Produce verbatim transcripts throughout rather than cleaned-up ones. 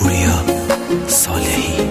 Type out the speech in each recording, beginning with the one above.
پوریا صالحی.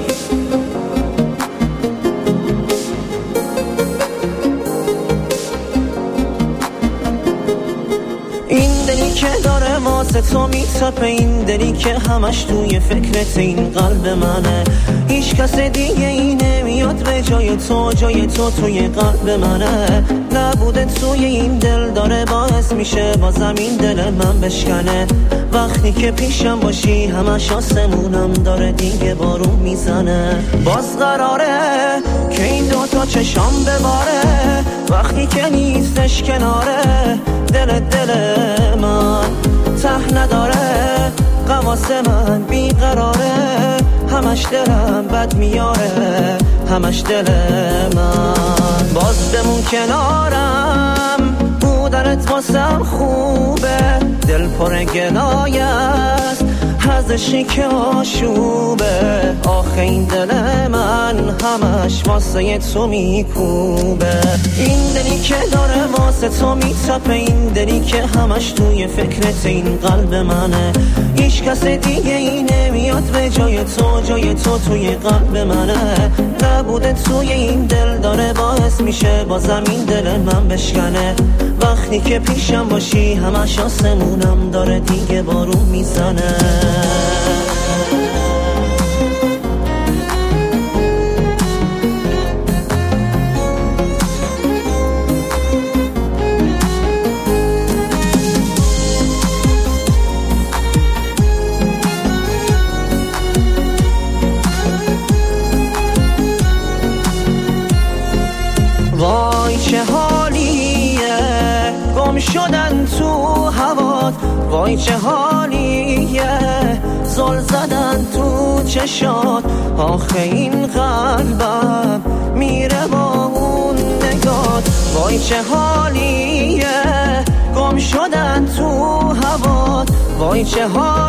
این دلی که داره واسه تو میتپه، این دلی که همش توی فکرت، این قلب منه. هیچ کس دیگه ای نمیاد به جای تو، جای تو توی قلب منه. نبوده توی این دل داره باعث میشه بازم این دل من بشکنه. وقتی که پیشم باشی همش آسمونم داره دیگه بارون میزنه. باز قراره که این دوتا چشام بباره، وقتی که نیستش کناره دل دل من ته نداره. قواس من بیقراره، همش دلم بد میاره، همش دل من. باز بمون کنارم، بودنت واسم خوبه. دل پر گلایه است ازشی که آشوبه. آخه این دل من همش واسه تو میکوبه. این دلی که داره واسه تو میتپه، این دلی که همش توی فکرت، این قلب منه. هیچ کس دیگه ای نمیاد به جای تو، جای تو توی قلب منه. نبوده توی این دل داره باعث میشه بازم این دل من بشکنه. وقتی که پیشم باشی همش آسمونم داره دیگه بارون میزنه. وای چه حالیه گم شدن تو هوات، وای چه حالیه زل زدن تو چشات. آخه این قلبم میره با اون نگات. وای چه حالیه گم شدن تو هوات، وای چه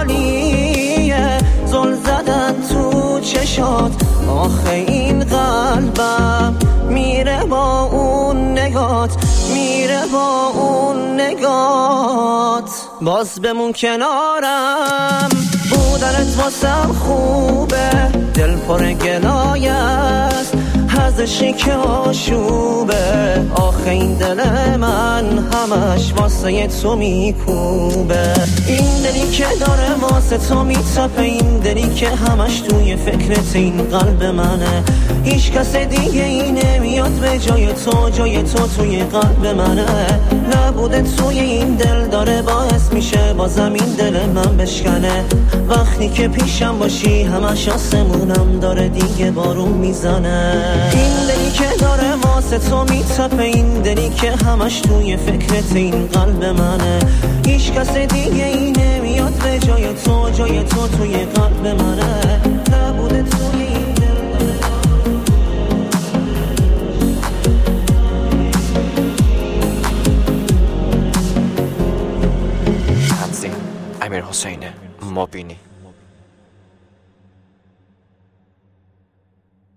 حالیه زل زدن تو چشات. آخه این قلبم میره با اون نگات، میره با اون نگات. باز بمون کنارم، بودنت واسم خوبه. دل پر گلایه است ازشی که آشوبه. آخه این دل من همش واسه تو میکوبه. این دلی که داره واسه تو میتپه، این دلی که همش توی فکرت، این قلب منه. هیچ کس دیگه ای نمیاد به جای تو، جای تو توی قلب منه. نبوده توی این دل داره باعث میشه بازم این دل من بشکنه. وقتی که پیشم باشی همش آسمونم داره دیگه بارون میزنه. این دلی که داره واسه تو میتپه، این دلی که همش توی فکرت، این قلب منه. هیچ کس دیگه ای نمیاد به جای تو، جای تو توی قلب منه. نبوده توی این دل تنظیم امیر حسین مبینی.